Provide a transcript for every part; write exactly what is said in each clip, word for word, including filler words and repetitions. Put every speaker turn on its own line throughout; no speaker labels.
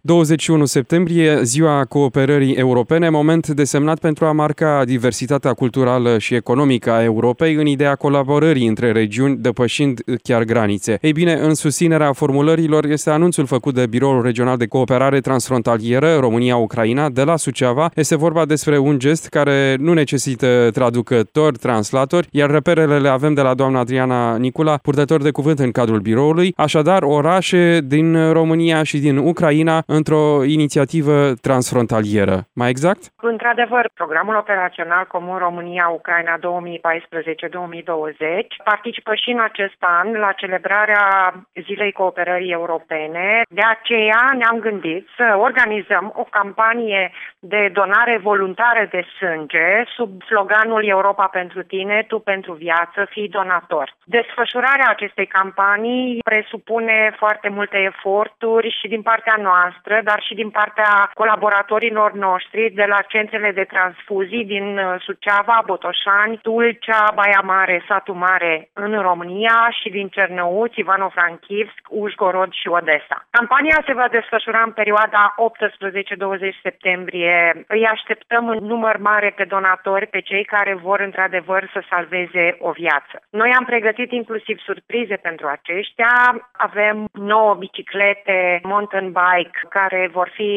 douăzeci și unu septembrie, Ziua Cooperării Europene, moment desemnat pentru a marca diversitatea culturală și economică a Europei în ideea colaborării între regiuni, depășind chiar granițe. Ei bine, în susținerea formulărilor este anunțul făcut de Biroul Regional de Cooperare Transfrontalieră România-Ucraina de la Suceava. Este vorba despre un gest care nu necesită traducători, translatori, iar reperele le avem de la doamna Adriana Nicula, purtător de cuvânt în cadrul biroului. Așadar, orașe din România și din Ucraina într-o inițiativă transfrontalieră. Mai exact?
Într-adevăr, programul operațional comun România-Ucraina două mii paisprezece două mii douăzeci participă și în acest an la celebrarea Zilei Cooperării Europene. De aceea ne-am gândit să organizăm o campanie de donare voluntară de sânge sub sloganul Europa pentru tine, tu pentru viață, fii donator. Desfășurarea acestei campanii presupune foarte multe eforturi și din partea noastră, dar și din partea colaboratorilor noștri de la centrele de transfuzii din Suceava, Botoșani, Tulcea, Baia Mare, Satu Mare în România și din Cernăuți, Ivano-Frankivsk, Užhorod și Odessa. Campania se va desfășura în perioada optsprezece douăzeci septembrie. Îi așteptăm în număr mare pe donatori, pe cei care vor într-adevăr să salveze o viață. Noi am pregătit inclusiv surprize pentru aceștia. Avem nouă biciclete mountain bike care vor fi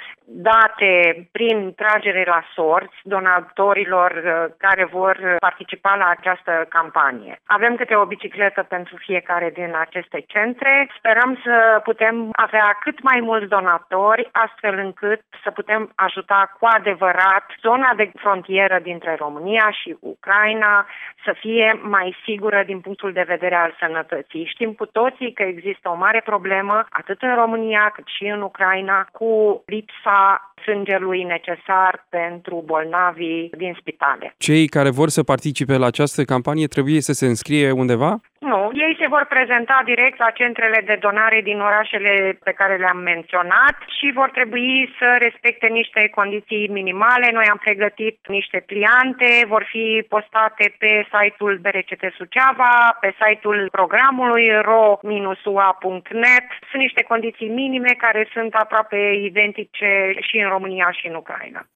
date prin tragere la sorți donatorilor care vor participa la această campanie. Avem câte o bicicletă pentru fiecare din aceste centre. Sperăm să putem avea cât mai mulți donatori, astfel încât să putem ajuta cu adevărat zona de frontieră dintre România și Ucraina să fie mai sigură din punctul de vedere al sănătății. Știm cu toții că există o mare problemă, atât în România cât și în Ucraina, cu lipsa sângelui necesar pentru bolnavii din spitale.
Cei care vor să participe la această campanie trebuie să se înscrie undeva?
Nu, ei se vor prezenta direct la centrele de donare din orașele pe care le-am menționat și vor trebui să respecte niște condiții minimale. Noi am pregătit niște pliante, vor fi postate pe site-ul B R C T Suceava, pe site-ul programului ro u a punct net. Sunt niște condiții minime care sunt aproape identice și în România și în Ucraina.